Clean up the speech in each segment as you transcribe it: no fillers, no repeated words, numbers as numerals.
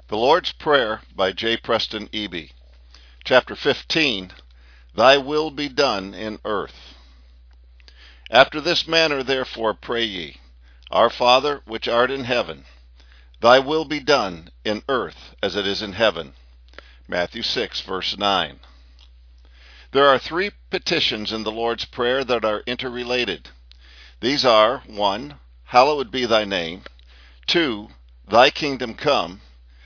The Lord's Prayer by J. Preston Eby. Chapter 15, Thy will be done in earth. After this manner therefore pray ye, Our Father which art in heaven, Thy will be done in earth as it is in heaven. Matthew 6, verse 9. There are three petitions in the Lord's Prayer that are interrelated. These are 1. Hallowed be thy name. 2. Thy kingdom come.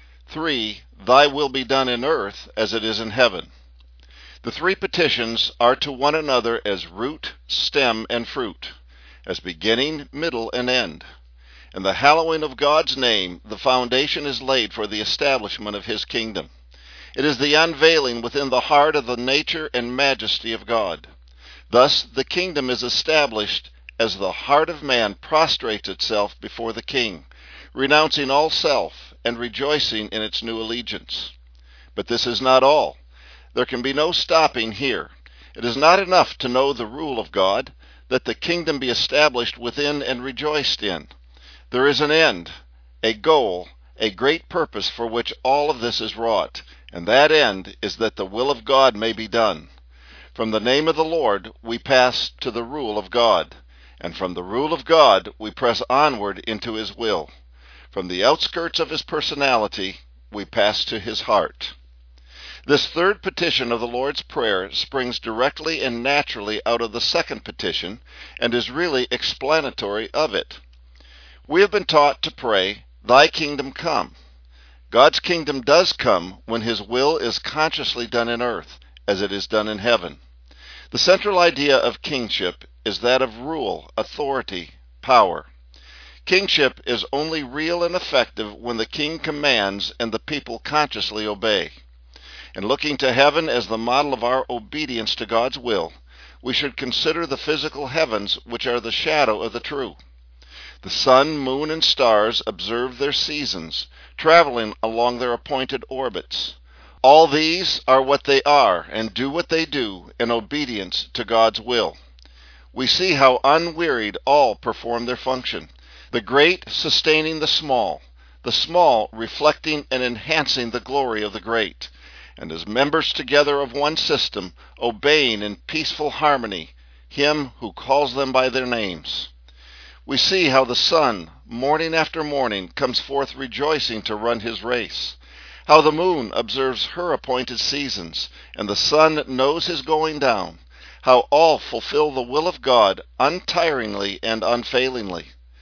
3. Thy will be done in earth as it is in heaven. The three petitions are to one another as root, stem, and fruit, as beginning, middle, and end. In the hallowing of God's name, the foundation is laid for the establishment of His kingdom. It is the unveiling within the heart of the nature and majesty of God. Thus, the kingdom is established as the heart of man prostrates itself before the King, renouncing all self and rejoicing in its new allegiance. But this is not all. There can be no stopping here. It is not enough to know the rule of God, that the kingdom be established within and rejoiced in. There is an end, a goal, a great purpose for which all of this is wrought, and that end is that the will of God may be done. From the name of the Lord we pass to the rule of God, and from the rule of God we press onward into His will. From the outskirts of His personality we pass to His heart. This third petition of the Lord's Prayer springs directly and naturally out of the second petition and is really explanatory of it. We have been taught to pray, Thy kingdom come. God's kingdom does come when His will is consciously done in earth, as it is done in heaven. The central idea of kingship is that of rule, authority, power. Kingship is only real and effective when the king commands and the people consciously obey. In looking to heaven as the model of our obedience to God's will, we should consider the physical heavens, which are the shadow of the true. The sun, moon, and stars observe their seasons, traveling along their appointed orbits. All these are what they are and do what they do in obedience to God's will. We see how unwearied all perform their function, the great sustaining the small reflecting and enhancing the glory of the great, and as members together of one system, obeying in peaceful harmony Him who calls them by their names. We see how the sun, morning after morning, comes forth rejoicing to run his race, how the moon observes her appointed seasons, and the sun knows his going down, how all fulfill the will of God untiringly and unfailingly.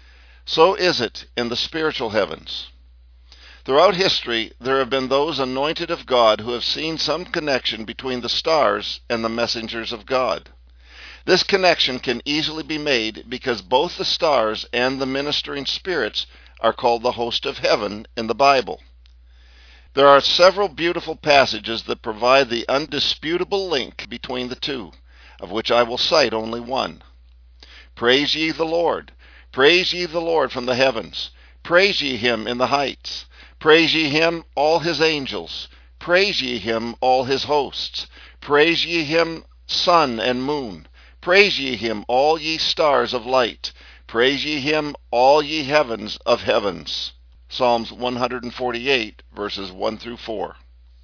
So is it in the spiritual heavens. Throughout history, there have been those anointed of God who have seen some connection between the stars and the messengers of God. This connection can easily be made because both the stars and the ministering spirits are called the host of heaven in the Bible. There are several beautiful passages that provide the undisputable link between the two, of which I will cite only one. Praise ye the Lord. Praise ye the Lord from the heavens. Praise ye Him in the heights. Praise ye Him, all His angels. Praise ye Him, all His hosts. Praise ye Him, sun and moon. Praise ye Him, all ye stars of light. Praise ye Him, all ye heavens of heavens. Psalms 148, verses 1 through 4.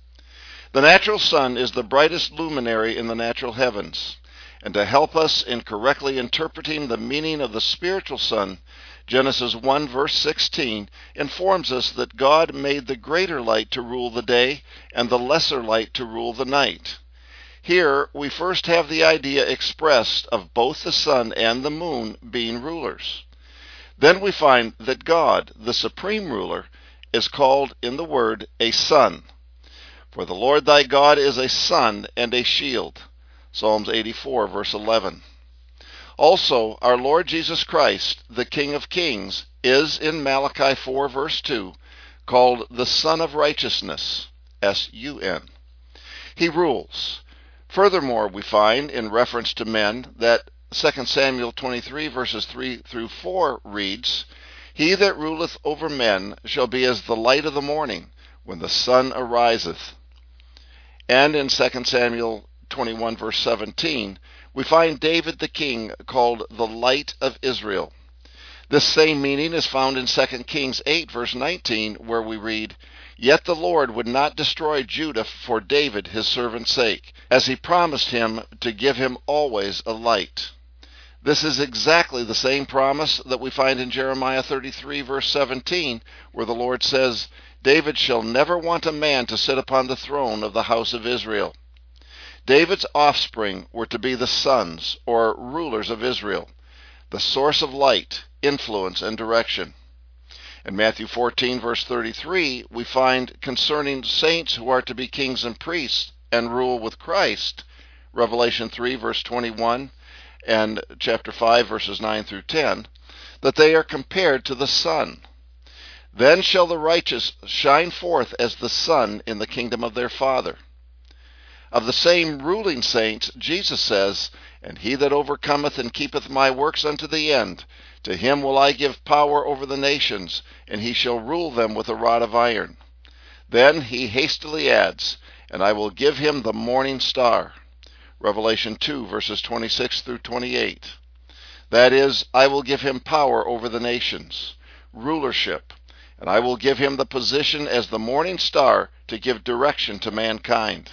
The natural sun is the brightest luminary in the natural heavens. And to help us in correctly interpreting the meaning of the spiritual sun, Genesis 1 verse 16 informs us that God made the greater light to rule the day and the lesser light to rule the night. Here we first have the idea expressed of both the sun and the moon being rulers. Then we find that God, the supreme ruler, is called in the word a sun. For the Lord thy God is a sun and a shield. Psalms 84 verse 11. Also, our Lord Jesus Christ, the King of Kings, is in Malachi 4 verse 2 called the Son of Righteousness, S-U-N. He rules. Furthermore, we find, in reference to men, that 2 Samuel 23 verses 3 through 4 reads, He that ruleth over men shall be as the light of the morning, when the sun ariseth. And in 2 Samuel 21 verse 17, we find David the king called the light of Israel. This same meaning is found in 2 Kings 8, verse 19, where we read, "Yet the Lord would not destroy Judah for David his servant's sake, as he promised him to give him always a light." This is exactly the same promise that we find in Jeremiah 33, verse 17, where the Lord says, "David shall never want a man to sit upon the throne of the house of Israel." David's offspring were to be the sons, or rulers of Israel, the source of light, influence, and direction. In Matthew 14, verse 33, we find concerning saints who are to be kings and priests and rule with Christ, Revelation 3, verse 21, and chapter 5, verses 9 through 10, that they are compared to the sun. "Then shall the righteous shine forth as the sun in the kingdom of their Father." Of the same ruling saints, Jesus says, "And he that overcometh and keepeth my works unto the end, to him will I give power over the nations, and he shall rule them with a rod of iron." Then he hastily adds, "And I will give him the morning star." Revelation 2, verses 26 through 28. That is, I will give him power over the nations, rulership, and I will give him the position as the morning star to give direction to mankind.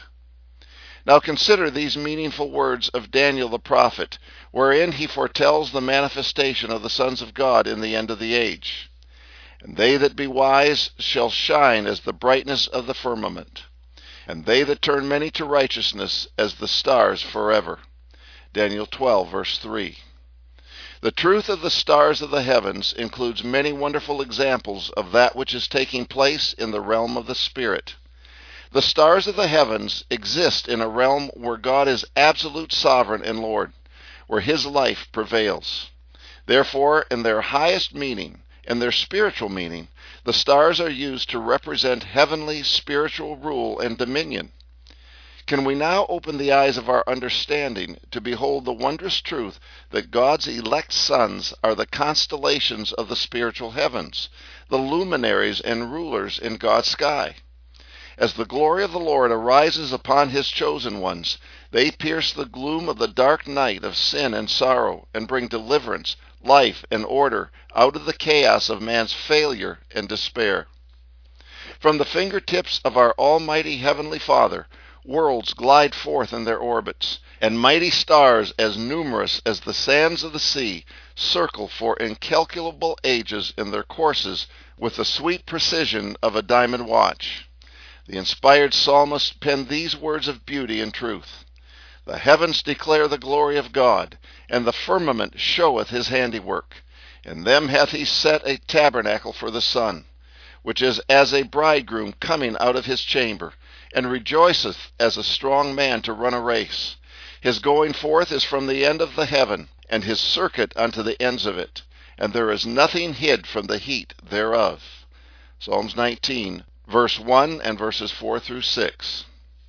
Now consider these meaningful words of Daniel the prophet, wherein he foretells the manifestation of the sons of God in the end of the age. "And they that be wise shall shine as the brightness of the firmament, and they that turn many to righteousness as the stars forever." Daniel 12, verse 3. The truth of the stars of the heavens includes many wonderful examples of that which is taking place in the realm of the Spirit. The stars of the heavens exist in a realm where God is absolute sovereign and Lord, where his life prevails. Therefore, in their highest meaning, in their spiritual meaning, the stars are used to represent heavenly spiritual rule and dominion. Can we now open the eyes of our understanding to behold the wondrous truth that God's elect sons are the constellations of the spiritual heavens, the luminaries and rulers in God's sky? As the glory of the Lord arises upon his chosen ones, they pierce the gloom of the dark night of sin and sorrow and bring deliverance, life, and order out of the chaos of man's failure and despair. From the fingertips of our almighty Heavenly Father, worlds glide forth in their orbits, and mighty stars as numerous as the sands of the sea circle for incalculable ages in their courses with the sweet precision of a diamond watch. The inspired psalmist penned these words of beauty and truth: "The heavens declare the glory of God, and the firmament showeth his handiwork. In them hath he set a tabernacle for the sun, which is as a bridegroom coming out of his chamber, and rejoiceth as a strong man to run a race. His going forth is from the end of the heaven, and his circuit unto the ends of it, and there is nothing hid from the heat thereof." Psalms 19, verse 1 and verses 4 through 6.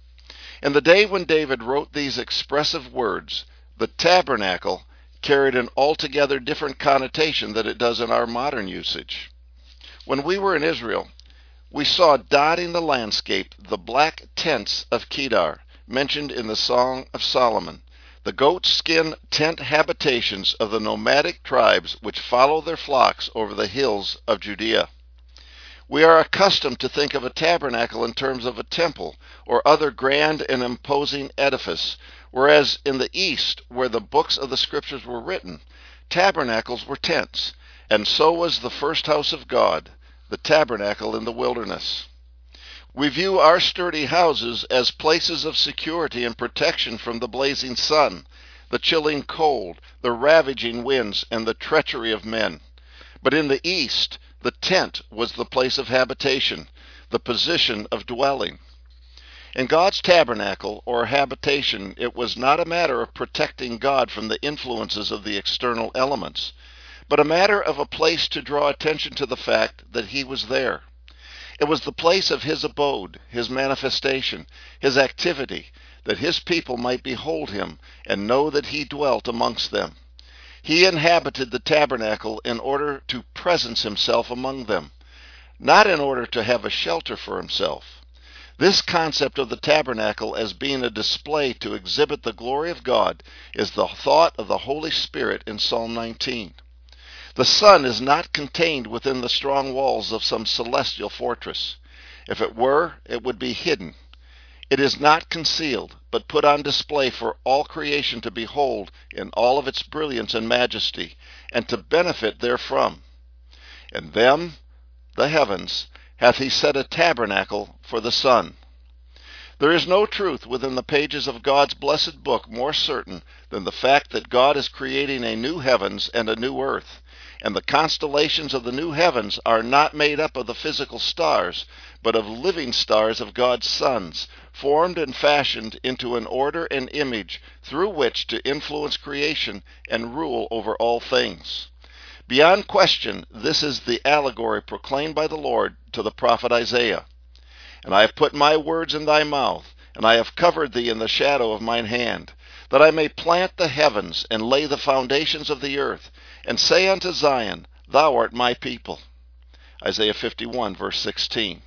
In the day when David wrote these expressive words, the tabernacle carried an altogether different connotation than it does in our modern usage. When we were in Israel, we saw dotting the landscape the black tents of Kedar, mentioned in the Song of Solomon, the goat-skin tent habitations of the nomadic tribes which follow their flocks over the hills of Judea. We are accustomed to think of a tabernacle in terms of a temple or other grand and imposing edifice, whereas in the East, where the books of the Scriptures were written, tabernacles were tents, and so was the first house of God, the tabernacle in the wilderness. We view our sturdy houses as places of security and protection from the blazing sun, the chilling cold, the ravaging winds, and the treachery of men. But in the East, the tent was the place of habitation, the position of dwelling. In God's tabernacle, or habitation, it was not a matter of protecting God from the influences of the external elements, but a matter of a place to draw attention to the fact that he was there. It was the place of his abode, his manifestation, his activity, that his people might behold him and know that he dwelt amongst them. He inhabited the tabernacle in order to presence himself among them, not in order to have a shelter for himself. This concept of the tabernacle as being a display to exhibit the glory of God is the thought of the Holy Spirit in Psalm 19. The sun is not contained within the strong walls of some celestial fortress. If it were, it would be hidden. It is not concealed, but put on display for all creation to behold in all of its brilliance and majesty, and to benefit therefrom. In them, the heavens, hath he set a tabernacle for the sun. There is no truth within the pages of God's blessed book more certain than the fact that God is creating a new heavens and a new earth, and the constellations of the new heavens are not made up of the physical stars, but of living stars of God's sons, formed and fashioned into an order and image through which to influence creation and rule over all things. Beyond question, this is the allegory proclaimed by the Lord to the prophet Isaiah. And I have put my words in thy mouth, and I have covered thee in the shadow of mine hand, that I may plant the heavens and lay the foundations of the earth, and say unto Zion, Thou art my people. Isaiah 51, verse 16.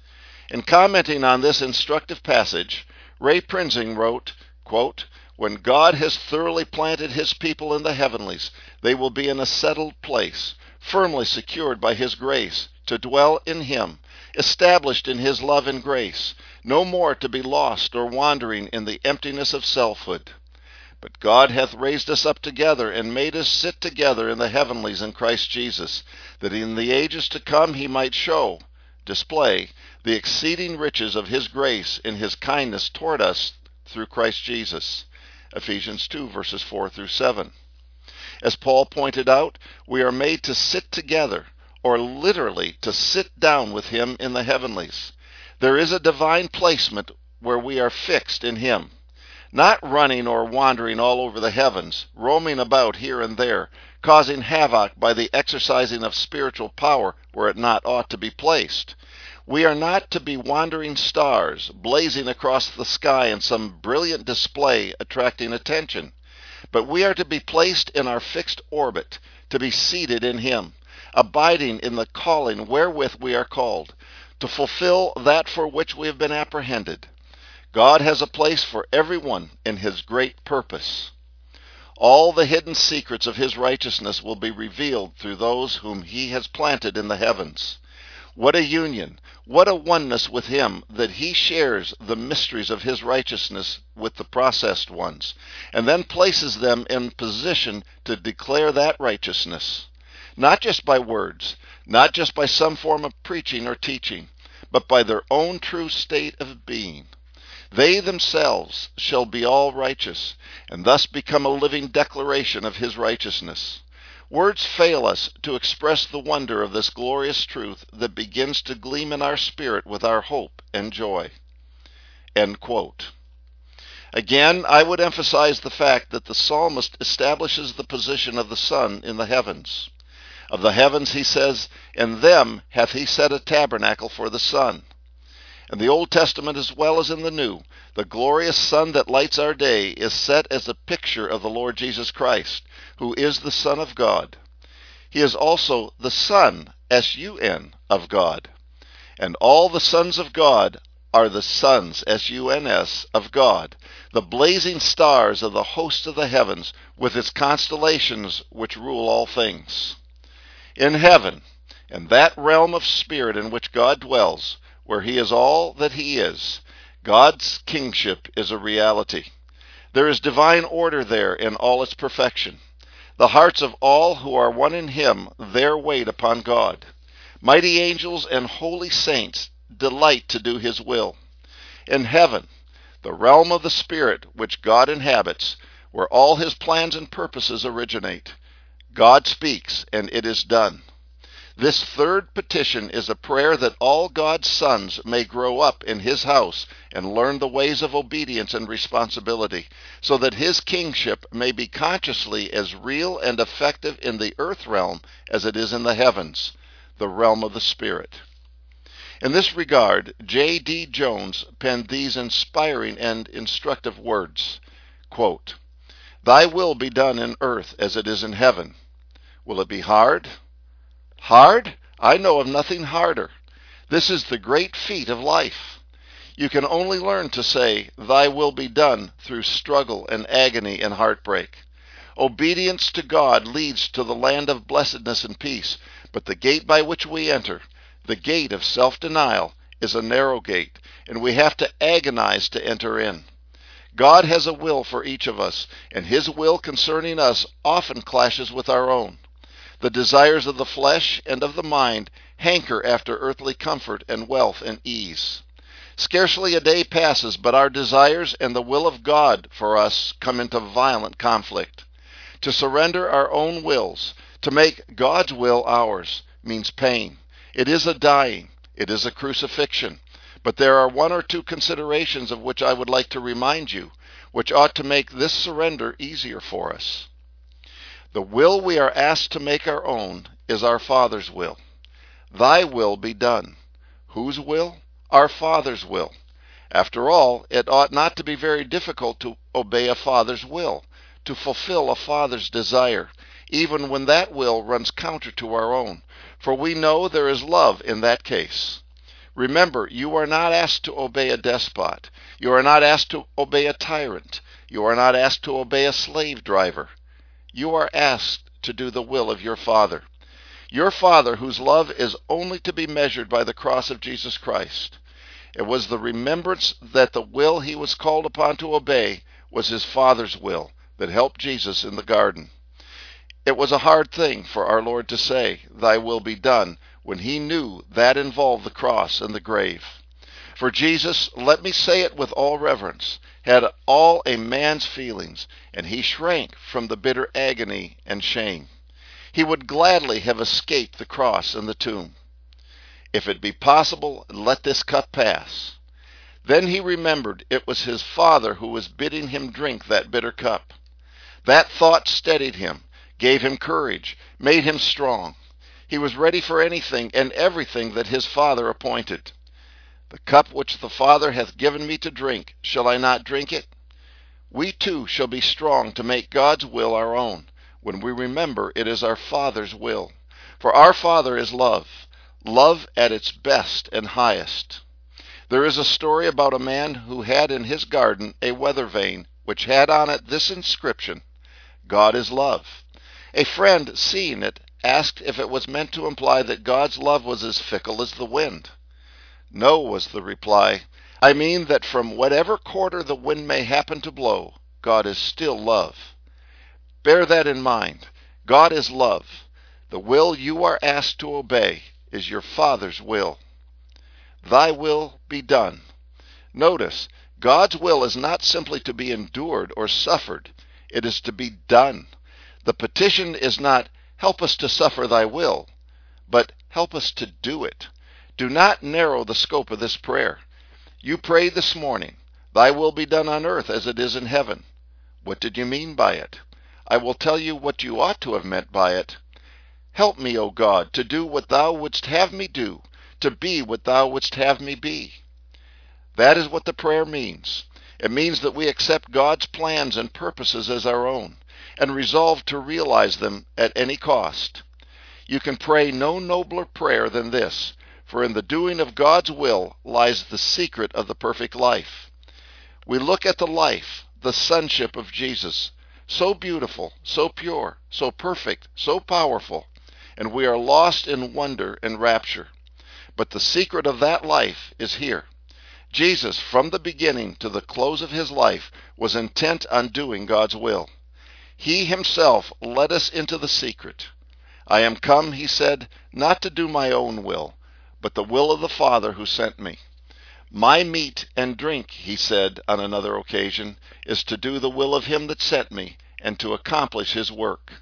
In commenting on this instructive passage, Ray Prinzing wrote, quote, When God has thoroughly planted his people in the heavenlies, they will be in a settled place, firmly secured by his grace, to dwell in him, established in his love and grace, no more to be lost or wandering in the emptiness of selfhood. But God hath raised us up together, and made us sit together in the heavenlies in Christ Jesus, that in the ages to come he might display, the exceeding riches of his grace in his kindness toward us through Christ Jesus. Ephesians 2, verses 4 through 7. As Paul pointed out, we are made to sit together, or literally to sit down with him in the heavenlies. There is a divine placement where we are fixed in him, not running or wandering all over the heavens, roaming about here and there, causing havoc by the exercising of spiritual power where it not ought to be placed. We are not to be wandering stars, blazing across the sky in some brilliant display attracting attention, but we are to be placed in our fixed orbit, to be seated in him, abiding in the calling wherewith we are called, to fulfill that for which we have been apprehended. God has a place for everyone in his great purpose. All the hidden secrets of his righteousness will be revealed through those whom he has planted in the heavens. What a union, what a oneness with him, that he shares the mysteries of his righteousness with the processed ones, and then places them in position to declare that righteousness. Not just by words, not just by some form of preaching or teaching, but by their own true state of being. They themselves shall be all righteous, and thus become a living declaration of his righteousness. Words fail us to express the wonder of this glorious truth that begins to gleam in our spirit with our hope and joy. End quote. Again, I would emphasize the fact that the psalmist establishes the position of the sun in the heavens. Of the heavens, he says, In them hath he set a tabernacle for the sun. In the Old Testament as well as in the New, the glorious sun that lights our day is set as a picture of the Lord Jesus Christ, who is the Son of God. He is also the Son, S-U-N, of God. And all the sons of God are the sons, S-U-N-S, of God, the blazing stars of the host of the heavens, with its constellations which rule all things. In heaven, in that realm of spirit in which God dwells, where he is all that he is, God's kingship is a reality. There is divine order there in all its perfection. The hearts of all who are one in him there wait upon God. Mighty angels and holy saints delight to do his will. In heaven, the realm of the Spirit which God inhabits, where all his plans and purposes originate, God speaks, and it is done. This third petition is a prayer that all God's sons may grow up in his house and learn the ways of obedience and responsibility, so that his kingship may be consciously as real and effective in the earth realm as it is in the heavens, the realm of the Spirit. In this regard, J.D. Jones penned these inspiring and instructive words, quote, Thy will be done in earth as it is in heaven. Will it be hard? Hard? I know of nothing harder. This is the great feat of life. You can only learn to say, Thy will be done, through struggle and agony and heartbreak. Obedience to God leads to the land of blessedness and peace, but the gate by which we enter, the gate of self-denial, is a narrow gate, and we have to agonize to enter in. God has a will for each of us, and His will concerning us often clashes with our own. The desires of the flesh and of the mind hanker after earthly comfort and wealth and ease. Scarcely a day passes but our desires and the will of God for us come into violent conflict. To surrender our own wills, to make God's will ours, means pain. It is a dying. It is a crucifixion. But there are one or two considerations of which I would like to remind you, which ought to make this surrender easier for us. The will we are asked to make our own is our Father's will. Thy will be done. Whose will? Our Father's will. After all, it ought not to be very difficult to obey a father's will, to fulfill a father's desire, even when that will runs counter to our own, for we know there is love in that case. Remember, you are not asked to obey a despot. You are not asked to obey a tyrant. You are not asked to obey a slave driver. You are asked to do the will of your Father. Your Father, whose love is only to be measured by the cross of Jesus Christ. It was the remembrance that the will He was called upon to obey was His Father's will that helped Jesus in the garden. It was a hard thing for our Lord to say, "Thy will be done," when He knew that involved the cross and the grave. For Jesus, let me say it with all reverence, had all a man's feelings, and He shrank from the bitter agony and shame. He would gladly have escaped the cross and the tomb. If it be possible, let this cup pass. Then He remembered it was His Father who was bidding Him drink that bitter cup. That thought steadied Him, gave Him courage, made Him strong. He was ready for anything and everything that His Father appointed. The cup which the Father hath given me to drink, shall I not drink it? We too shall be strong to make God's will our own, when we remember it is our Father's will. For our Father is love, love at its best and highest. There is a story about a man who had in his garden a weather vane, which had on it this inscription, "God is love." A friend, seeing it, asked if it was meant to imply that God's love was as fickle as the wind. "No," was the reply. "I mean that from whatever quarter the wind may happen to blow, God is still love." Bear that in mind. God is love. The will you are asked to obey is your Father's will. Thy will be done. Notice, God's will is not simply to be endured or suffered. It is to be done. The petition is not, "Help us to suffer thy will," but "Help us to do it." Do not narrow the scope of this prayer. You prayed this morning, "Thy will be done on earth as it is in heaven." What did you mean by it? I will tell you what you ought to have meant by it. Help me, O God, to do what thou wouldst have me do, to be what thou wouldst have me be. That is what the prayer means. It means that we accept God's plans and purposes as our own, and resolve to realize them at any cost. You can pray no nobler prayer than this, for in the doing of God's will lies the secret of the perfect life. We look at the life, the sonship of Jesus, so beautiful, so pure, so perfect, so powerful, and we are lost in wonder and rapture. But the secret of that life is here. Jesus, from the beginning to the close of His life, was intent on doing God's will. He Himself led us into the secret. "I am come," He said, "not to do my own will, but the will of the Father who sent me." "My meat and drink," He said on another occasion, "is to do the will of Him that sent me, and to accomplish His work."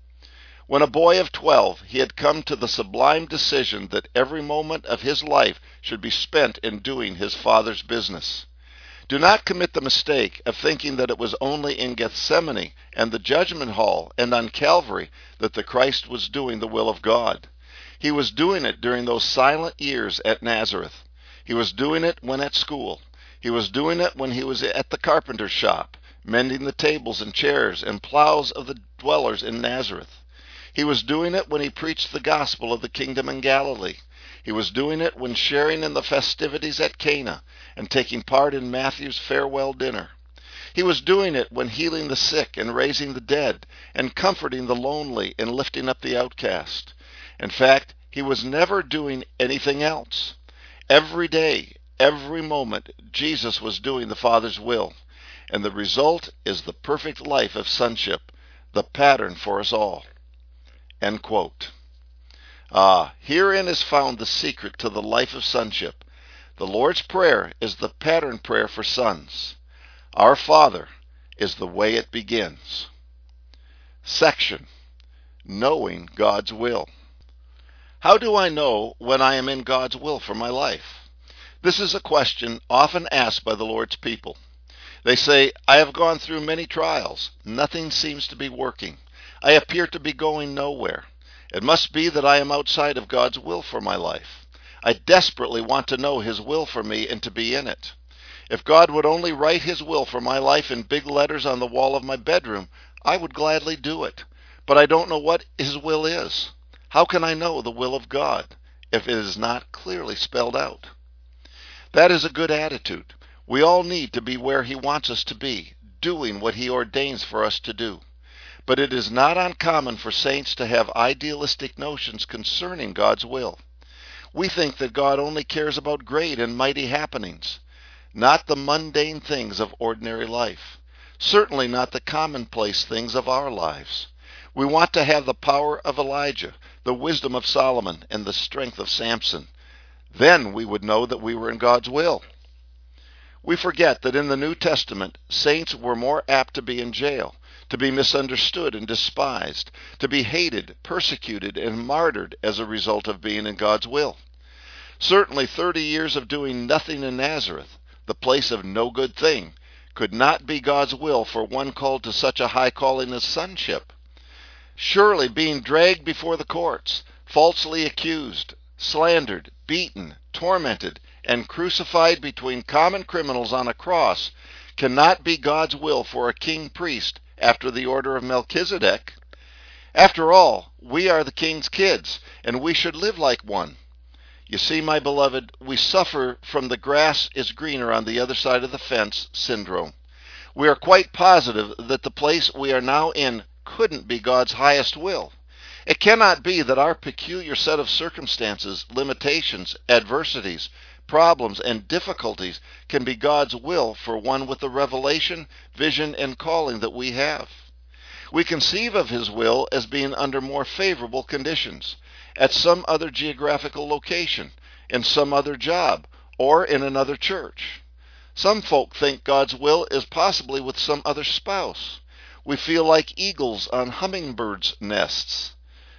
When a boy of 12, he had come to the sublime decision that every moment of his life should be spent in doing his Father's business. Do not commit the mistake of thinking that it was only in Gethsemane and the judgment hall and on Calvary that the Christ was doing the will of God. He was doing it during those silent years at Nazareth. He was doing it when at school. He was doing it when he was at the carpenter's shop, mending the tables and chairs and plows of the dwellers in Nazareth. He was doing it when he preached the gospel of the kingdom in Galilee. He was doing it when sharing in the festivities at Cana and taking part in Matthew's farewell dinner. He was doing it when healing the sick and raising the dead and comforting the lonely and lifting up the outcast. In fact, he was never doing anything else. Every day, every moment, Jesus was doing the Father's will, and the result is the perfect life of sonship, the pattern for us all." End quote. Herein is found the secret to the life of sonship. The Lord's Prayer is the pattern prayer for sons. Our Father is the way it begins. Section: Knowing God's Will. How do I know when I am in God's will for my life? This is a question often asked by the Lord's people. They say, "I have gone through many trials. Nothing seems to be working. I appear to be going nowhere. It must be that I am outside of God's will for my life. I desperately want to know His will for me and to be in it. If God would only write His will for my life in big letters on the wall of my bedroom, I would gladly do it. But I don't know what His will is. How can I know the will of God if it is not clearly spelled out?" That is a good attitude. We all need to be where He wants us to be, doing what He ordains for us to do. But it is not uncommon for saints to have idealistic notions concerning God's will. We think that God only cares about great and mighty happenings, not the mundane things of ordinary life, certainly not the commonplace things of our lives. We want to have the power of Elijah, the wisdom of Solomon, and the strength of Samson. Then we would know that we were in God's will. We forget that in the New Testament, saints were more apt to be in jail, to be misunderstood and despised, to be hated, persecuted, and martyred as a result of being in God's will. Certainly 30 years of doing nothing in Nazareth, the place of no good thing, could not be God's will for one called to such a high calling as sonship. Surely being dragged before the courts, falsely accused, slandered, beaten, tormented, and crucified between common criminals on a cross cannot be God's will for a king priest after the order of Melchizedek. After all, we are the king's kids, and we should live like one. You see, my beloved, we suffer from the grass is greener on the other side of the fence syndrome. We are quite positive that the place we are now in couldn't be God's highest will. It cannot be that our peculiar set of circumstances, limitations, adversities, problems, and difficulties can be God's will for one with the revelation, vision, and calling that we have. We conceive of His will as being under more favorable conditions, at some other geographical location, in some other job, or in another church. Some folk think God's will is possibly with some other spouse. We feel like eagles on hummingbirds' nests.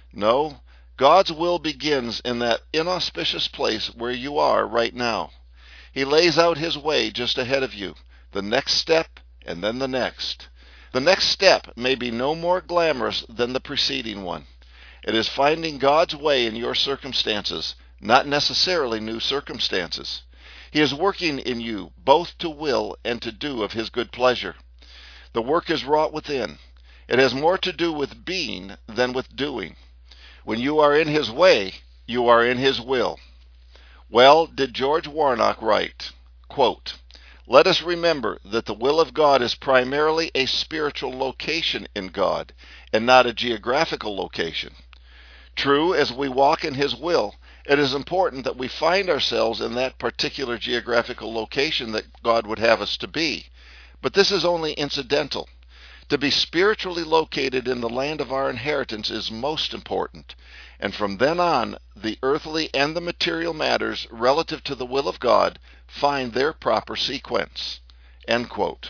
No, God's will begins in that inauspicious place where you are right now. He lays out His way just ahead of you, the next step and then the next. The next step may be no more glamorous than the preceding one. It is finding God's way in your circumstances, not necessarily new circumstances. He is working in you both to will and to do of His good pleasure. The work is wrought within. It has more to do with being than with doing. When you are in His way, you are in His will. Well did George Warnock write, quote, "Let us remember that the will of God is primarily a spiritual location in God, and not a geographical location. True, as we walk in His will, it is important that we find ourselves in that particular geographical location that God would have us to be, but this is only incidental. To be spiritually located in the land of our inheritance is most important, and from then on, the earthly and the material matters relative to the will of God find their proper sequence." End quote.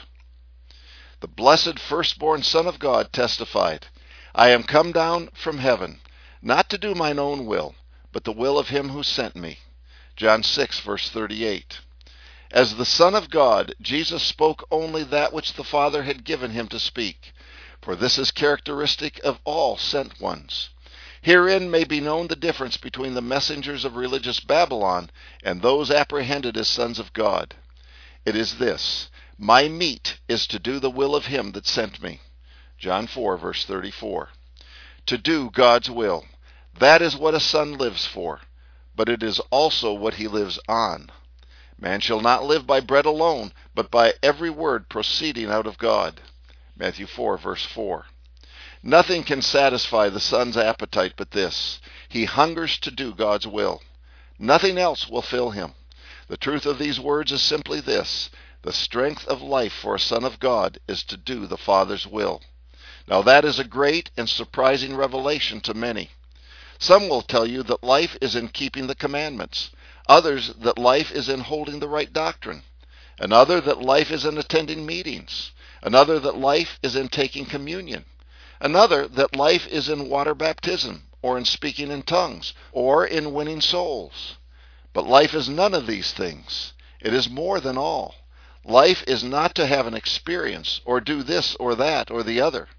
The blessed firstborn Son of God testified, "I am come down from heaven, not to do mine own will, but the will of Him who sent me." John 6, verse 38. As the Son of God, Jesus spoke only that which the Father had given Him to speak, for this is characteristic of all sent ones. Herein may be known the difference between the messengers of religious Babylon and those apprehended as sons of God. It is this: my meat is to do the will of Him that sent me. John 4, verse 34. To do God's will, that is what a son lives for, but it is also what he lives on. Man shall not live by bread alone, but by every word proceeding out of God. Matthew 4, verse 4. Nothing can satisfy the Son's appetite but this. He hungers to do God's will. Nothing else will fill him. The truth of these words is simply this. The strength of life for a son of God is to do the Father's will. Now that is a great and surprising revelation to many. Some will tell you that life is in keeping the commandments. Others that life is in holding the right doctrine. Another that life is in attending meetings. Another that life is in taking communion. Another that life is in water baptism, or in speaking in tongues, or in winning souls. But life is none of these things. It is more than all. Life is not to have an experience, or do this or that or the other.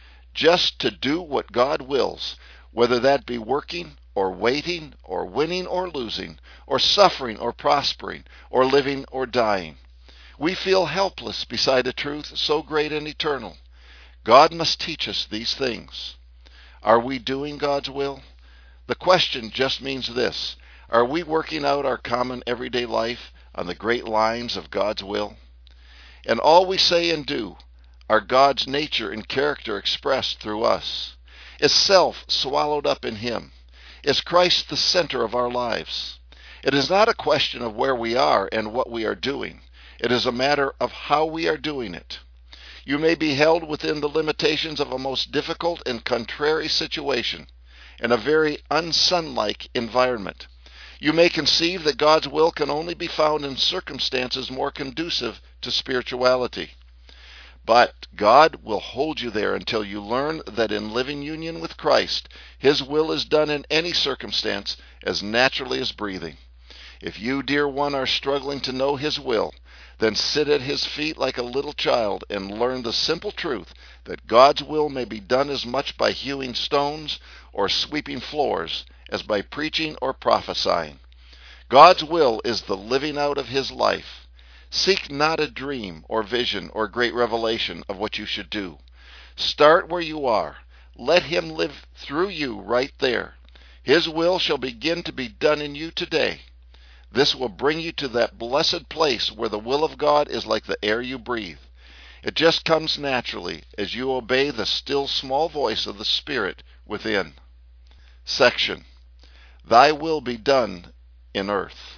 Just to do what God wills, whether that be working, or waiting, or winning or losing, or suffering or prospering, or living or dying. We feel helpless beside a truth so great and eternal. God must teach us these things. Are we doing God's will? The question just means this. Are we working out our common everyday life on the great lines of God's will? And all we say and do are God's nature and character expressed through us. Is self swallowed up in Him? Is Christ the center of our lives? It is not a question of where we are and what we are doing. It is a matter of how we are doing it. You may be held within the limitations of a most difficult and contrary situation, in a very unsunlike environment. You may conceive that God's will can only be found in circumstances more conducive to spirituality. But God will hold you there until you learn that in living union with Christ, His will is done in any circumstance as naturally as breathing. If you, dear one, are struggling to know His will, then sit at His feet like a little child and learn the simple truth that God's will may be done as much by hewing stones or sweeping floors as by preaching or prophesying. God's will is the living out of His life. Seek not a dream or vision or great revelation of what you should do. Start where you are. Let Him live through you right there. His will shall begin to be done in you today. This will bring you to that blessed place where the will of God is like the air you breathe. It just comes naturally as you obey the still small voice of the Spirit within. Section. Thy will be done in earth.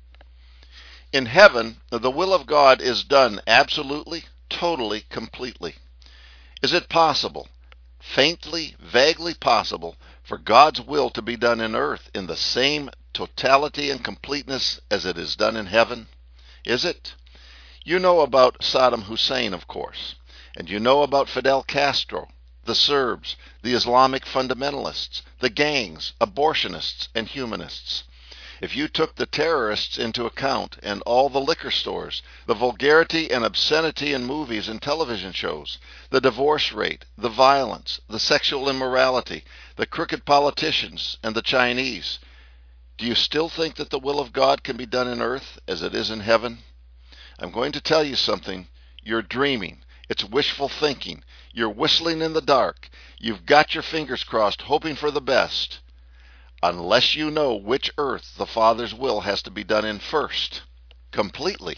In heaven, the will of God is done absolutely, totally, completely. Is it possible, faintly, vaguely possible, for God's will to be done in earth in the same totality and completeness as it is done in heaven? Is it? You know about Saddam Hussein, of course, and you know about Fidel Castro, the Serbs, the Islamic fundamentalists, the gangs, abortionists, and humanists. If you took the terrorists into account and all the liquor stores, the vulgarity and obscenity in movies and television shows, the divorce rate, the violence, the sexual immorality, the crooked politicians, and the Chinese, do you still think that the will of God can be done in earth as it is in heaven? I'm going to tell you something. You're dreaming. It's wishful thinking. You're whistling in the dark. You've got your fingers crossed, hoping for the best. Unless you know which earth the Father's will has to be done in first, completely.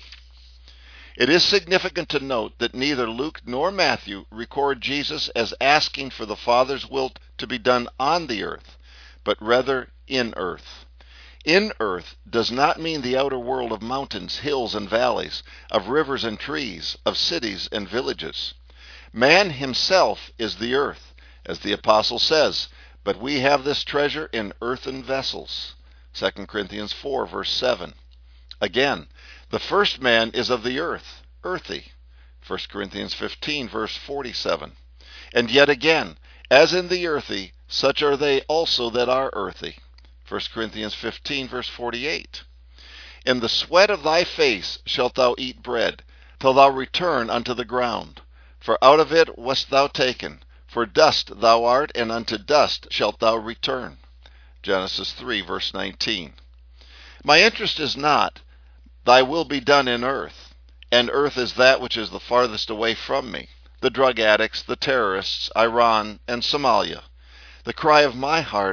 It is significant to note that neither Luke nor Matthew record Jesus as asking for the Father's will to be done on the earth, but rather in earth. In earth does not mean the outer world of mountains, hills, and valleys, of rivers and trees, of cities and villages. Man himself is the earth, as the apostle says, but we have this treasure in earthen vessels. 2 Corinthians 4, verse 7. Again, the first man is of the earth, earthy. 1 Corinthians 15, verse 47. And yet again, as in the earthy, such are they also that are earthy. 1 Corinthians 15, verse 48. In the sweat of thy face shalt thou eat bread, till thou return unto the ground. For out of it wast thou taken. For dust thou art, and unto dust shalt thou return. Genesis 3, verse 19. My interest is not, thy will be done in earth, and earth is that which is the farthest away from me, the drug addicts, the terrorists, Iran, and Somalia. The cry of my heart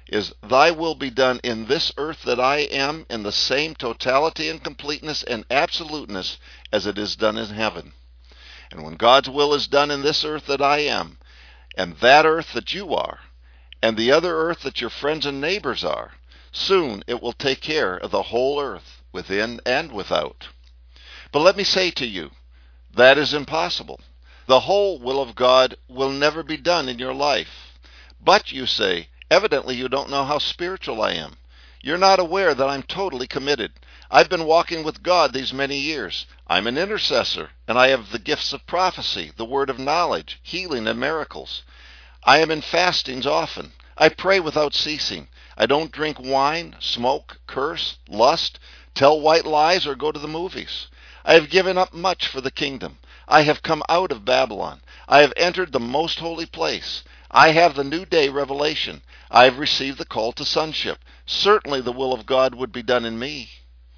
is, thy will be done in this earth that I am, in the same totality and completeness and absoluteness as it is done in heaven. And when God's will is done in this earth that I am, and that earth that you are, and the other earth that your friends and neighbors are, soon it will take care of the whole earth, within and without. But let me say to you, that is impossible. The whole will of God will never be done in your life. But, you say, evidently you don't know how spiritual I am. You're not aware that I'm totally committed. I've been walking with God these many years. I'm an intercessor, and I have the gifts of prophecy, the word of knowledge, healing, and miracles. I am in fastings often. I pray without ceasing. I don't drink wine, smoke, curse, lust, tell white lies, or go to the movies. I have given up much for the kingdom. I have come out of Babylon. I have entered the most holy place. I have the new day revelation. I have received the call to sonship. Certainly the will of God would be done in me.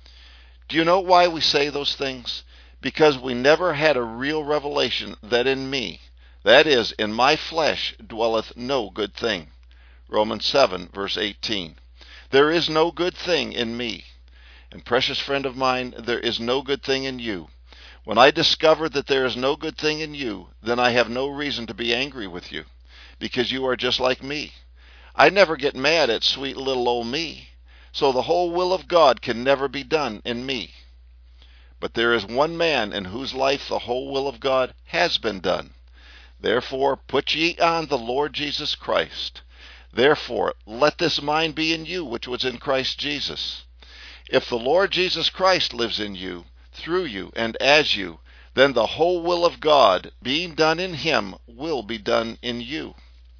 Do you know why we say those things? Because we never had a real revelation that in me, that is, in my flesh, dwelleth no good thing. Romans 7, verse 18. There is no good thing in me. And precious friend of mine, there is no good thing in you. When I discover that there is no good thing in you, then I have no reason to be angry with you, because you are just like me. I never get mad at sweet little old me, so the whole will of God can never be done in me. But there is one man in whose life the whole will of God has been done. Therefore put ye on the Lord Jesus Christ. Therefore let this mind be in you which was in Christ Jesus. If the Lord Jesus Christ lives in you, through you, and as you, then the whole will of God, being done in him, will be done in you.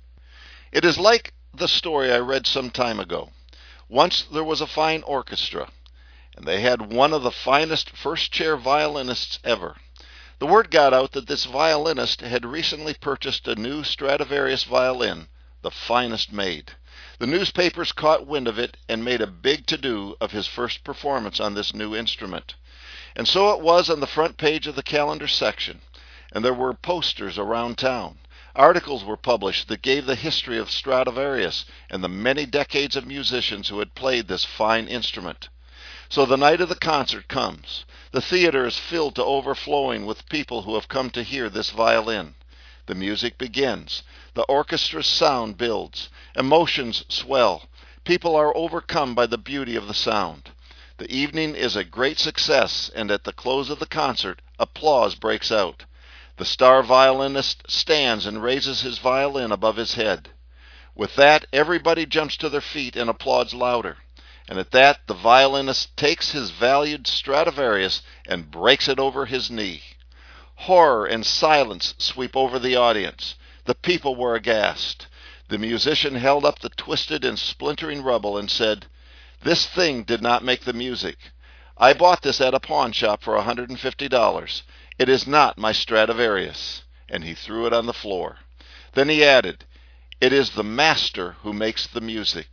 It is like the story I read some time ago. Once there was a fine orchestra, and they had one of the finest first-chair violinists ever. The word got out that this violinist had recently purchased a new Stradivarius violin, the finest made. The newspapers caught wind of it and made a big to-do of his first performance on this new instrument. And so it was on the front page of the calendar section, and there were posters around town. Articles were published that gave the history of Stradivarius and the many decades of musicians who had played this fine instrument. So the night of the concert comes. The theater is filled to overflowing with people who have come to hear this violin. The music begins. The orchestra's sound builds. Emotions swell. People are overcome by the beauty of the sound. The evening is a great success, and at the close of the concert, applause breaks out. The star violinist stands and raises his violin above his head. With that, everybody jumps to their feet and applauds louder. And at that, the violinist takes his valued Stradivarius and breaks it over his knee. Horror and silence sweep over the audience. The people were aghast. The musician held up the twisted and splintering rubble and said, "This thing did not make the music. I bought this at a pawn shop for $150. It is not my Stradivarius." And he threw it on the floor. Then he added, "It is the master who makes the music."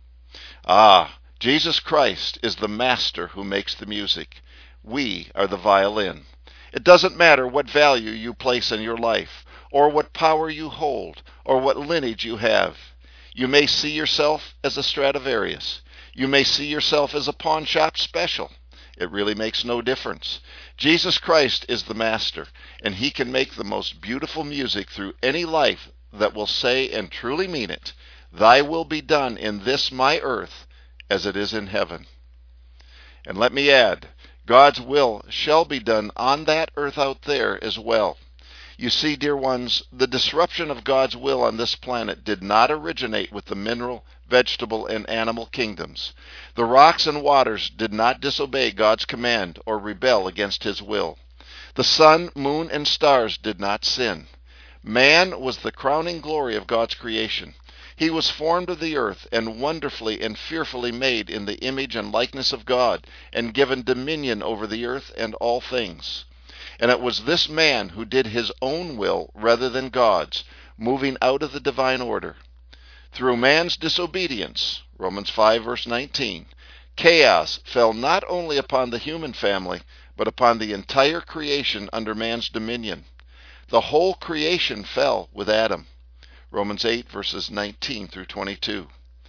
Ah, Jesus Christ is the master who makes the music. We are the violin. It doesn't matter what value you place in your life, or what power you hold, or what lineage you have. You may see yourself as a Stradivarius. You may see yourself as a pawn shop special. It really makes no difference. Jesus Christ is the master, and he can make the most beautiful music through any life that will say and truly mean it, "Thy will be done in this my earth as it is in heaven." And let me add, God's will shall be done on that earth out there as well. You see, dear ones, the disruption of God's will on this planet did not originate with the mineral, vegetable, and animal kingdoms. The rocks and waters did not disobey God's command or rebel against his will. The sun, moon, and stars did not sin. Man was the crowning glory of God's creation. He was formed of the earth and wonderfully and fearfully made in the image and likeness of God, and given dominion over the earth and all things. And it was this man who did his own will rather than God's, moving out of the divine order. Through man's disobedience, Romans 5 verse 19, chaos fell not only upon the human family, but upon the entire creation under man's dominion. The whole creation fell with Adam. Romans 8 verses 19 through 22.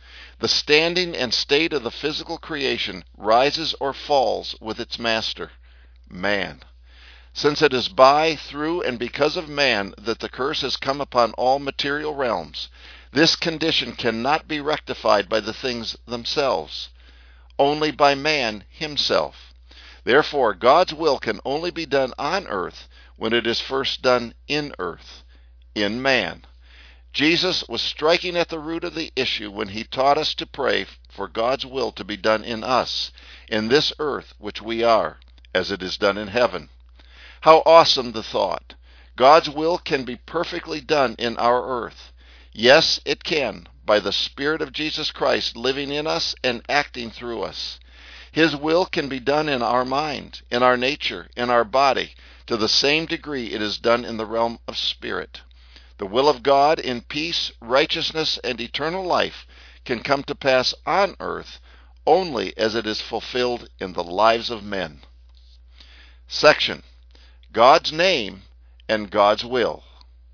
The standing and state of the physical creation rises or falls with its master, man. Since it is by, through, and because of man that the curse has come upon all material realms, this condition cannot be rectified by the things themselves, only by man himself. Therefore, God's will can only be done on earth when it is first done in earth, in man. Jesus was striking at the root of the issue when he taught us to pray for God's will to be done in us, in this earth which we are, as it is done in heaven. How awesome the thought! God's will can be perfectly done in our earth. Yes, it can, by the Spirit of Jesus Christ living in us and acting through us. His will can be done in our mind, in our nature, in our body, to the same degree it is done in the realm of spirit. The will of God in peace, righteousness, and eternal life can come to pass on earth only as it is fulfilled in the lives of men. Section: God's name and God's will.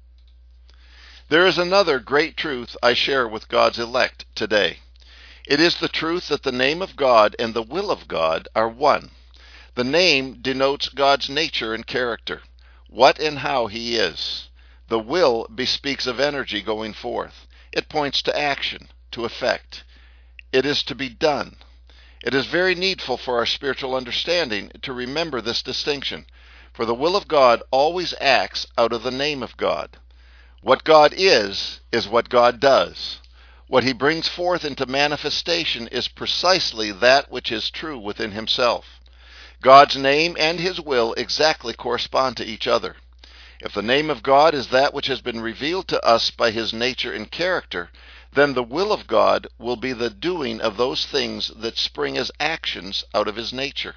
There is another great truth I share with God's elect today. It is the truth that the name of God and the will of God are one. The name denotes God's nature and character, what and how he is. The will bespeaks of energy going forth. It points to action, to effect. It is to be done. It is very needful for our spiritual understanding to remember this distinction, for the will of God always acts out of the name of God. What God is what God does. What he brings forth into manifestation is precisely that which is true within himself. God's name and his will exactly correspond to each other. If the name of God is that which has been revealed to us by his nature and character, then the will of God will be the doing of those things that spring as actions out of his nature.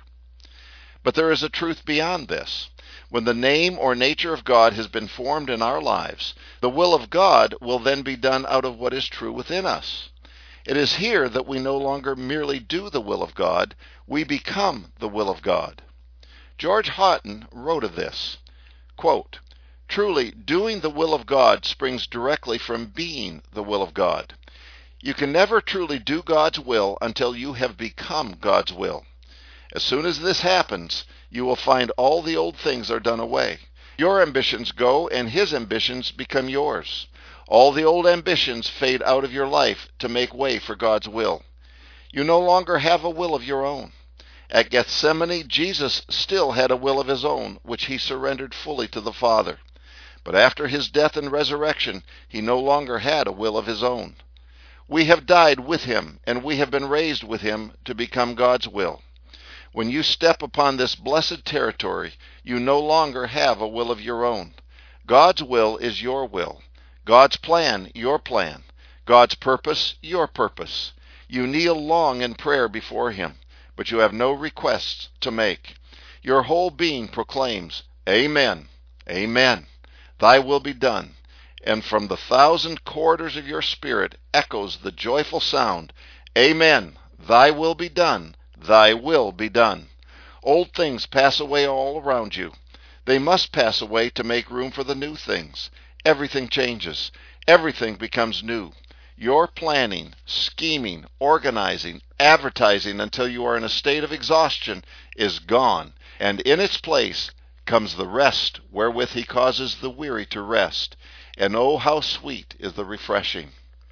But there is a truth beyond this. When the name or nature of God has been formed in our lives, the will of God will then be done out of what is true within us. It is here that we no longer merely do the will of God, we become the will of God. George Houghton wrote of this, quote, "Truly, doing the will of God springs directly from being the will of God. You can never truly do God's will until you have become God's will. As soon as this happens, you will find all the old things are done away. Your ambitions go, and his ambitions become yours. All the old ambitions fade out of your life to make way for God's will. You no longer have a will of your own. At Gethsemane, Jesus still had a will of his own, which he surrendered fully to the Father. But after his death and resurrection, he no longer had a will of his own. We have died with him, and we have been raised with him to become God's will. When you step upon this blessed territory, you no longer have a will of your own. God's will is your will. God's plan, your plan. God's purpose, your purpose. You kneel long in prayer before him, but you have no requests to make. Your whole being proclaims, Amen, Amen, thy will be done. And from the 1,000 corridors of your spirit echoes the joyful sound, Amen, thy will be done. Thy will be done. Old things pass away all around you. They must pass away to make room for the new things. Everything changes. Everything becomes new. Your planning, scheming, organizing, advertising until you are in a state of exhaustion is gone, and in its place comes the rest wherewith he causes the weary to rest. And oh, how sweet is the refreshing."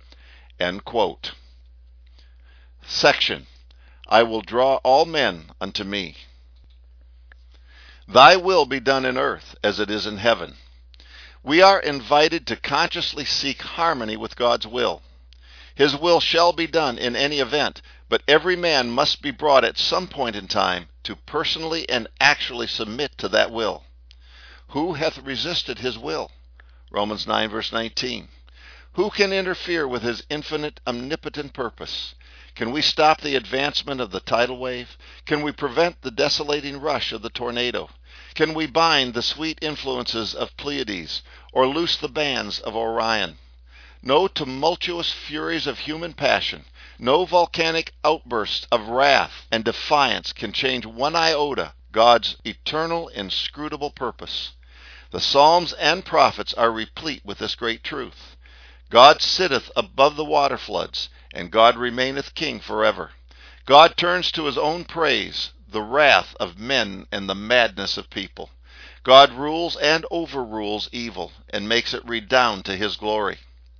End quote. Section: I will draw all men unto me. Thy will be done in earth as it is in heaven. We are invited to consciously seek harmony with God's will. His will shall be done in any event, but every man must be brought at some point in time to personally and actually submit to that will. Who hath resisted his will? Romans 9 verse 19. Who can interfere with his infinite, omnipotent purpose? Can we stop the advancement of the tidal wave? Can we prevent the desolating rush of the tornado? Can we bind the sweet influences of Pleiades or loose the bands of Orion? No tumultuous furies of human passion, no volcanic outbursts of wrath and defiance can change one iota God's eternal, inscrutable purpose. The Psalms and prophets are replete with this great truth. God sitteth above the water floods, and God remaineth king forever. God turns to his own praise the wrath of men and the madness of people. God rules and overrules evil, and makes it redound to his glory.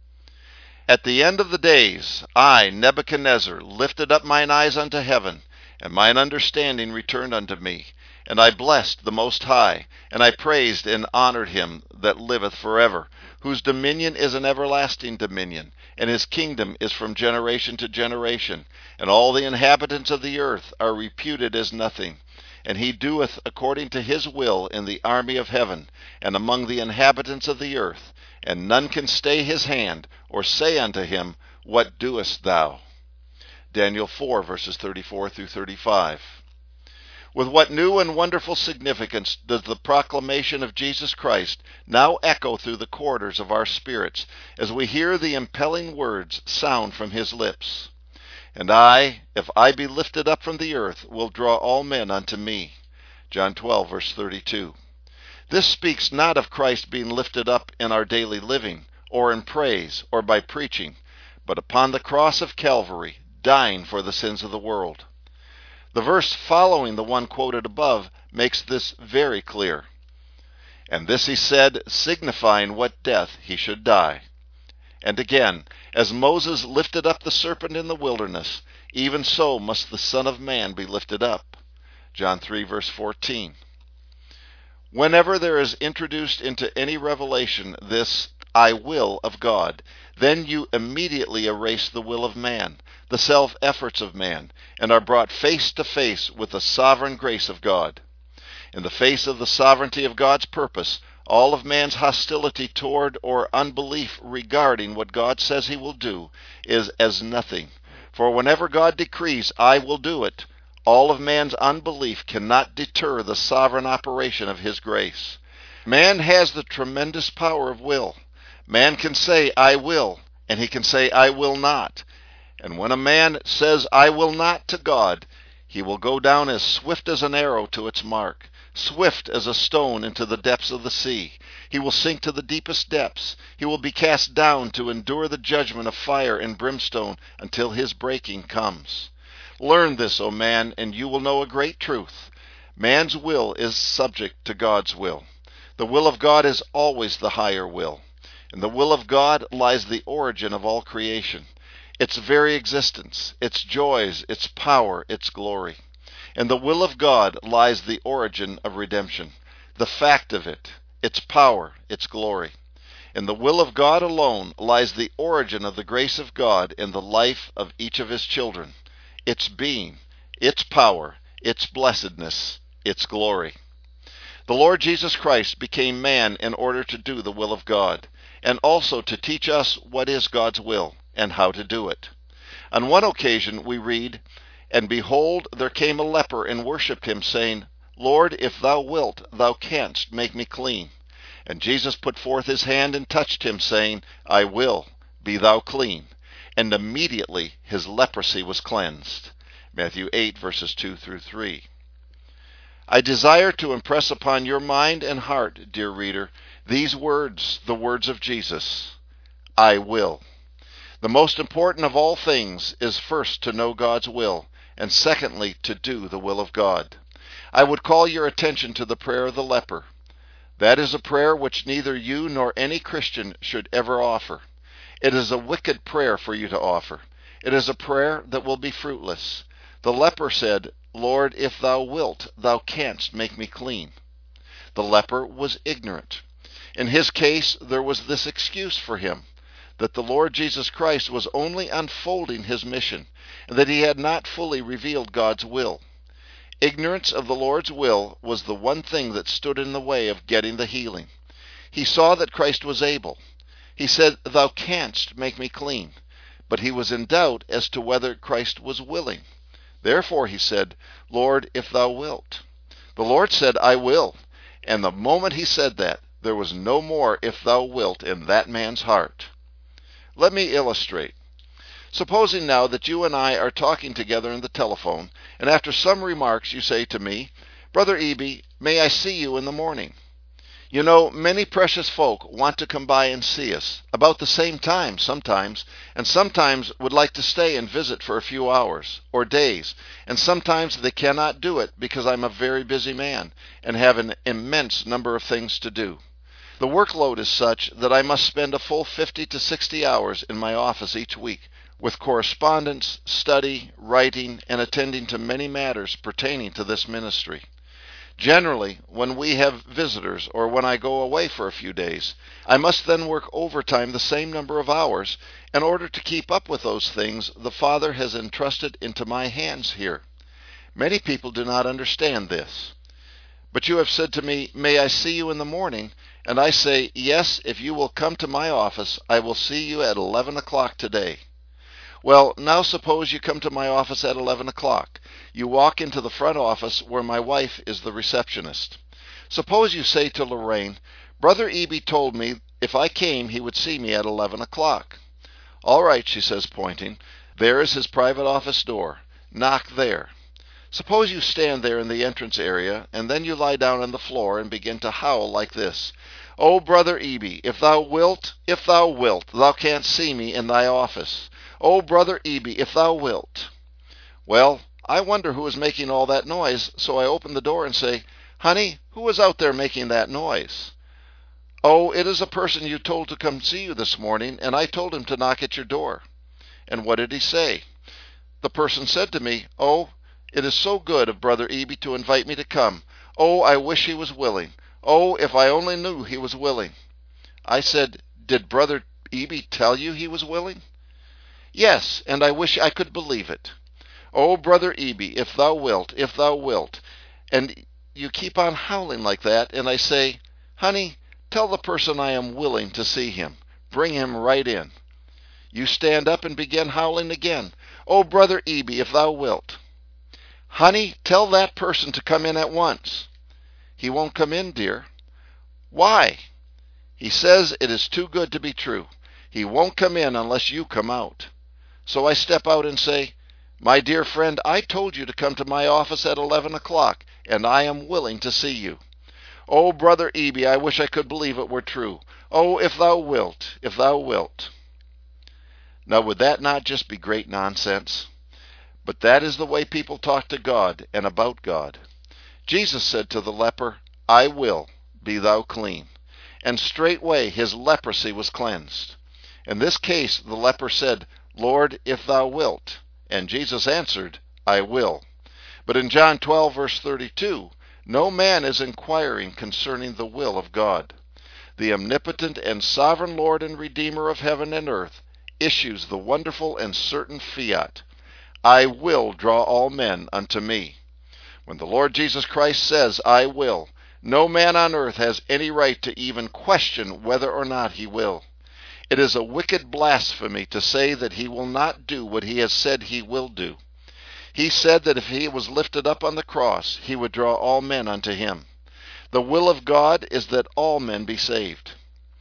At the end of the days, I, Nebuchadnezzar, lifted up mine eyes unto heaven, and mine understanding returned unto me. And I blessed the Most High, and I praised and honored him that liveth forever, whose dominion is an everlasting dominion, and his kingdom is from generation to generation. And all the inhabitants of the earth are reputed as nothing. And he doeth according to his will in the army of heaven, and among the inhabitants of the earth. And none can stay his hand, or say unto him, What doest thou? Daniel 4, verses 34 through 35. With what new and wonderful significance does the proclamation of Jesus Christ now echo through the corridors of our spirits as we hear the impelling words sound from his lips. And I, if I be lifted up from the earth, will draw all men unto me. John 12, verse 32. This speaks not of Christ being lifted up in our daily living, or in praise, or by preaching, but upon the cross of Calvary, dying for the sins of the world. The verse following the one quoted above makes this very clear. And this he said, signifying what death he should die. And again, as Moses lifted up the serpent in the wilderness, even so must the Son of Man be lifted up. John 3, verse 14. Whenever there is introduced into any revelation this I will of God, then you immediately erase the will of man, the self-efforts of man, and are brought face to face with the sovereign grace of God. In the face of the sovereignty of God's purpose, all of man's hostility toward or unbelief regarding what God says he will do is as nothing. For whenever God decrees, I will do it, all of man's unbelief cannot deter the sovereign operation of his grace. Man has the tremendous power of will. Man can say, I will, and he can say, I will not. And when a man says, I will not to God, he will go down as swift as an arrow to its mark, swift as a stone into the depths of the sea. He will sink to the deepest depths. He will be cast down to endure the judgment of fire and brimstone until his breaking comes. Learn this, O man, and you will know a great truth. Man's will is subject to God's will. The will of God is always the higher will. In the will of God lies the origin of all creation, its very existence, its joys, its power, its glory. In the will of God lies the origin of redemption, the fact of it, its power, its glory. In the will of God alone lies the origin of the grace of God in the life of each of his children, its being, its power, its blessedness, its glory. The Lord Jesus Christ became man in order to do the will of God, and also to teach us what is God's will and how to do it. On one occasion we read, And behold, there came a leper and worshipped him, saying, Lord, if thou wilt, thou canst make me clean. And Jesus put forth his hand and touched him, saying, I will, be thou clean. And immediately his leprosy was cleansed. Matthew 8, verses 2 through 3. I desire to impress upon your mind and heart, dear reader, these words, the words of Jesus, I will. The most important of all things is first to know God's will, and secondly, to do the will of God. I would call your attention to the prayer of the leper. That is a prayer which neither you nor any Christian should ever offer. It is a wicked prayer for you to offer. It is a prayer that will be fruitless. The leper said, Lord, if thou wilt, thou canst make me clean. The leper was ignorant. In his case, there was this excuse for him, that the Lord Jesus Christ was only unfolding his mission, and that he had not fully revealed God's will. Ignorance of the Lord's will was the one thing that stood in the way of getting the healing. He saw that Christ was able. He said, Thou canst make me clean. But he was in doubt as to whether Christ was willing. Therefore he said, Lord, if thou wilt. The Lord said, I will. And the moment he said that, there was no more if thou wilt in that man's heart. Let me illustrate. Supposing now that you and I are talking together on the telephone, and after some remarks you say to me, Brother Eby, may I see you in the morning? You know, many precious folk want to come by and see us, about the same time sometimes, and sometimes would like to stay and visit for a few hours or days, and sometimes they cannot do it because I'm a very busy man and have an immense number of things to do. The workload is such that I must spend a full 50 to 60 hours in my office each week, with correspondence, study, writing, and attending to many matters pertaining to this ministry. Generally, when we have visitors or when I go away for a few days, I must then work overtime the same number of hours in order to keep up with those things the Father has entrusted into my hands here. Many people do not understand this. But you have said to me, "May I see you in the morning?" And I say, "Yes, if you will come to my office, I will see you at 11 o'clock today." Well, now suppose you come to my office at 11 o'clock. You walk into the front office where my wife is the receptionist. Suppose you say to Lorraine, "Brother Eby told me if I came he would see me at 11 o'clock. "All right," she says, pointing. "There is his private office door. Knock there." Suppose you stand there in the entrance area, and then you lie down on the floor and begin to howl like this: "Oh, Brother Eby, if thou wilt, thou canst see me in thy office. Oh, Brother Eby, if thou wilt." Well, I wonder who is making all that noise, so I open the door and say, "Honey, who is out there making that noise?" "Oh, it is a person you told to come see you this morning, and I told him to knock at your door." "And what did he say?" "The person said to me, 'Oh, it is so good of Brother Eby to invite me to come. Oh, I wish he was willing. Oh, if I only knew he was willing.'" I said, "Did Brother Eby tell you he was willing?" "Yes, and I wish I could believe it." "Oh, Brother Eby, if thou wilt. And you keep on howling like that, and I say, "Honey, tell the person I am willing to see him. Bring him right in." You stand up and begin howling again. "Oh, Brother Eby, if thou wilt." "Honey, tell that person to come in at once." "He won't come in, dear." "Why?" "He says it is too good to be true. He won't come in unless you come out." So I step out and say, "My dear friend, I told you to come to my office at 11 o'clock, and I am willing to see you. Oh, Brother Eby, I wish I could believe it were true. Oh, if thou wilt. Now, would that not just be great nonsense? But that is the way people talk to God and about God. Jesus said to the leper, "I will, be thou clean." And straightway his leprosy was cleansed. In this case the leper said, "Lord, if thou wilt." And Jesus answered, "I will." But in John 12, verse 32, no man is inquiring concerning the will of God. The omnipotent and sovereign Lord and Redeemer of heaven and earth issues the wonderful and certain fiat, "I will draw all men unto me." When the Lord Jesus Christ says, "I will," no man on earth has any right to even question whether or not he will. It is a wicked blasphemy to say that he will not do what he has said he will do. He said that if he was lifted up on the cross, he would draw all men unto him. The will of God is that all men be saved.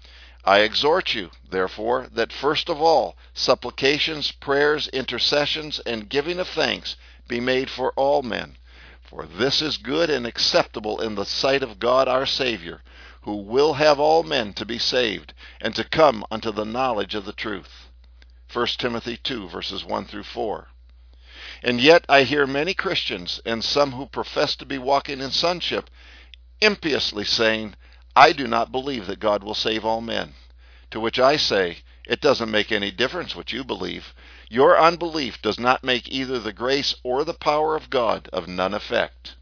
I exhort you, therefore, that first of all, supplications, prayers, intercessions, and giving of thanks be made for all men. For this is good and acceptable in the sight of God our Savior, who will have all men to be saved, and to come unto the knowledge of the truth. 1 Timothy 2, verses 1 through 4. And yet I hear many Christians, and some who profess to be walking in sonship, impiously saying, "I do not believe that God will save all men." To which I say, it doesn't make any difference what you believe. Your unbelief does not make either the grace or the power of God of none effect.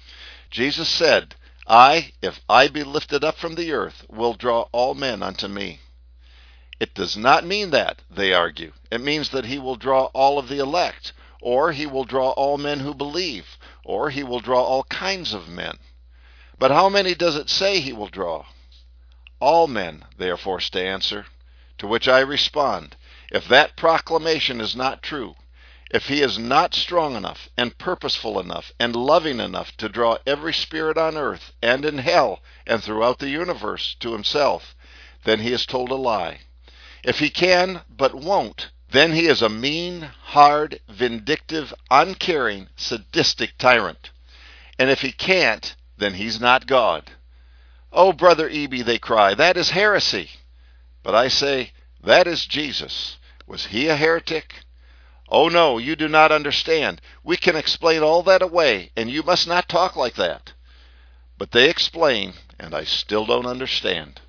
Jesus said, if I be lifted up from the earth, will draw all men unto me." It does not mean that, they argue. It means that he will draw all of the elect, or he will draw all men who believe, or he will draw all kinds of men. But how many does it say he will draw? All men, they are forced to answer. To which I respond, if that proclamation is not true, if he is not strong enough and purposeful enough and loving enough to draw every spirit on earth and in hell and throughout the universe to himself, then he has told a lie. If he can but won't, then he is a mean, hard, vindictive, uncaring, sadistic tyrant. And if he can't, then he's not God. "Oh, Brother Eby," they cry, "that is heresy." But I say, that is Jesus. Was he a heretic? Oh no, you do not understand. We can explain all that away, and you must not talk like that. But they explain, and I still don't understand.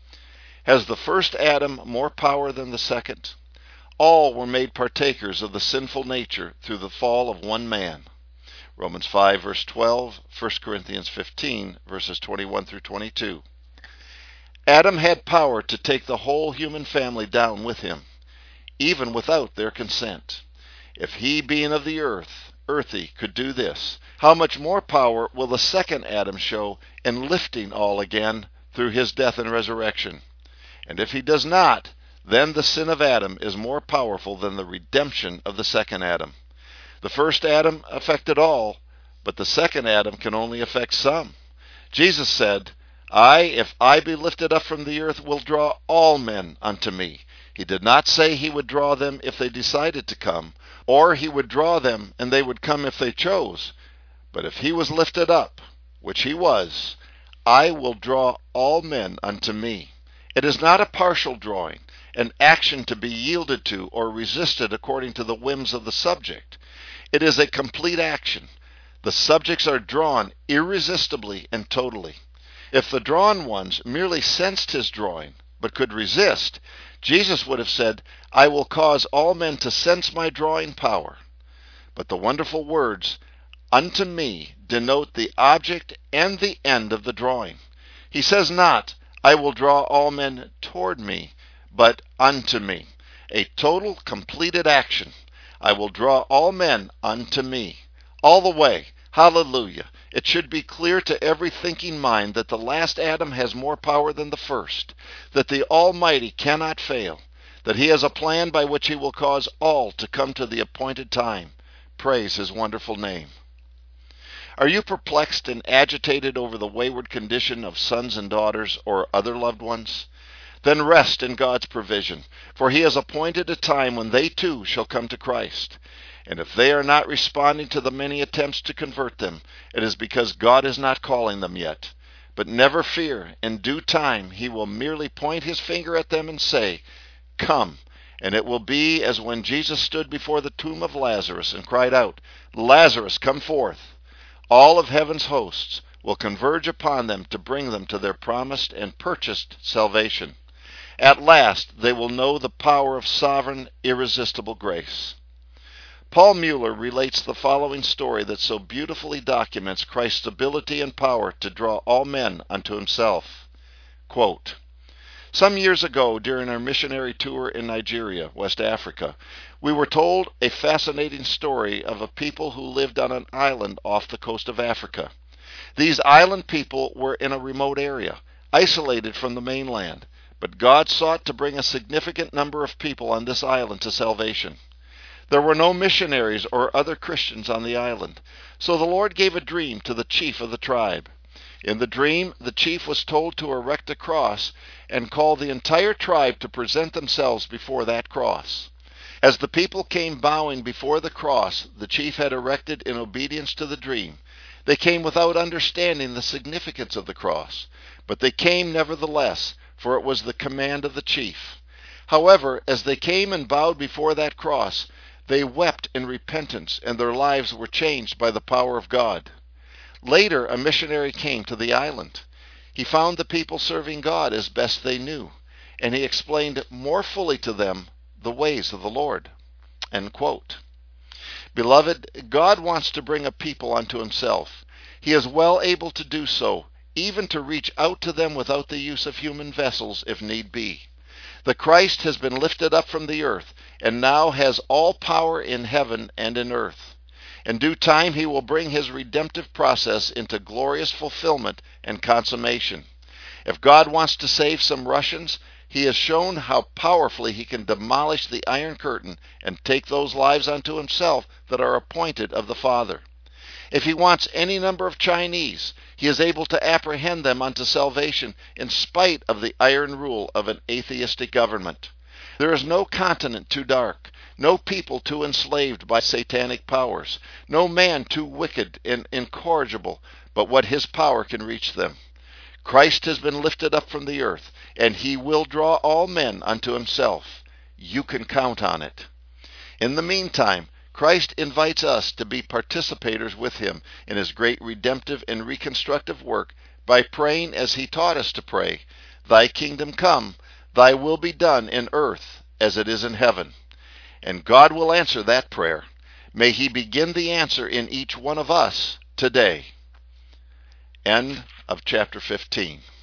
Has the first Adam more power than the second? All were made partakers of the sinful nature through the fall of one man. Romans 5 verse 12, 1 Corinthians 15 verses 21 through 22. Adam had power to take the whole human family down with him, even without their consent. If he, being of the earthy, could do this, how much more power will the second Adam show in lifting all again through his death and resurrection? And if he does not, then the sin of Adam is more powerful than the redemption of the second Adam. The first Adam affected all, but the second Adam can only affect some. Jesus said, if I be lifted up from the earth, will draw all men unto me. He did not say he would draw them if they decided to come, or he would draw them and they would come if they chose. But if he was lifted up, which he was, I will draw all men unto me. It is not a partial drawing, an action to be yielded to or resisted according to the whims of the subject. It is a complete action. The subjects are drawn irresistibly and totally. If the drawn ones merely sensed his drawing, but could resist, Jesus would have said, I will cause all men to sense my drawing power. But the wonderful words, unto me, denote the object and the end of the drawing. He says not, I will draw all men toward me, but unto me. A total, completed action. I will draw all men unto me. All the way. Hallelujah. It should be clear to every thinking mind that the last Adam has more power than the first, that the Almighty cannot fail, that he has a plan by which he will cause all to come to the appointed time. Praise his wonderful name. Are you perplexed and agitated over the wayward condition of sons and daughters or other loved ones? Then rest in God's provision, for he has appointed a time when they too shall come to Christ. And if they are not responding to the many attempts to convert them, it is because God is not calling them yet. But never fear, in due time he will merely point his finger at them and say, Come. And it will be as when Jesus stood before the tomb of Lazarus and cried out, Lazarus, come forth. All of heaven's hosts will converge upon them to bring them to their promised and purchased salvation. At last they will know the power of sovereign, irresistible grace. Paul Mueller relates the following story that so beautifully documents Christ's ability and power to draw all men unto himself. Quote, some years ago, during our missionary tour in Nigeria, West Africa, we were told a fascinating story of a people who lived on an island off the coast of Africa. These island people were in a remote area, isolated from the mainland, but God sought to bring a significant number of people on this island to salvation. There were no missionaries or other Christians on the island, so the Lord gave a dream to the chief of the tribe. In the dream, the chief was told to erect a cross and call the entire tribe to present themselves before that cross. As the people came bowing before the cross the chief had erected in obedience to the dream, they came without understanding the significance of the cross, but they came nevertheless, for it was the command of the chief. However, as they came and bowed before that cross, they wept in repentance, and their lives were changed by the power of God. Later, a missionary came to the island. He found the people serving God as best they knew, and he explained more fully to them the ways of the Lord. End quote. Beloved, God wants to bring a people unto himself. He is well able to do so, even to reach out to them without the use of human vessels if need be. The Christ has been lifted up from the earth, and now has all power in heaven and in earth. In due time he will bring his redemptive process into glorious fulfillment and consummation. If God wants to save some Russians, he has shown how powerfully he can demolish the Iron Curtain and take those lives unto himself that are appointed of the Father. If he wants any number of Chinese, he is able to apprehend them unto salvation in spite of the iron rule of an atheistic government. There is no continent too dark, no people too enslaved by satanic powers, no man too wicked and incorrigible but what his power can reach them. Christ has been lifted up from the earth, and he will draw all men unto himself. You can count on it. In the meantime, Christ invites us to be participators with him in his great redemptive and reconstructive work by praying as he taught us to pray, Thy kingdom come, thy will be done in earth as it is in heaven. And God will answer that prayer. May he begin the answer in each one of us today. End of chapter 15.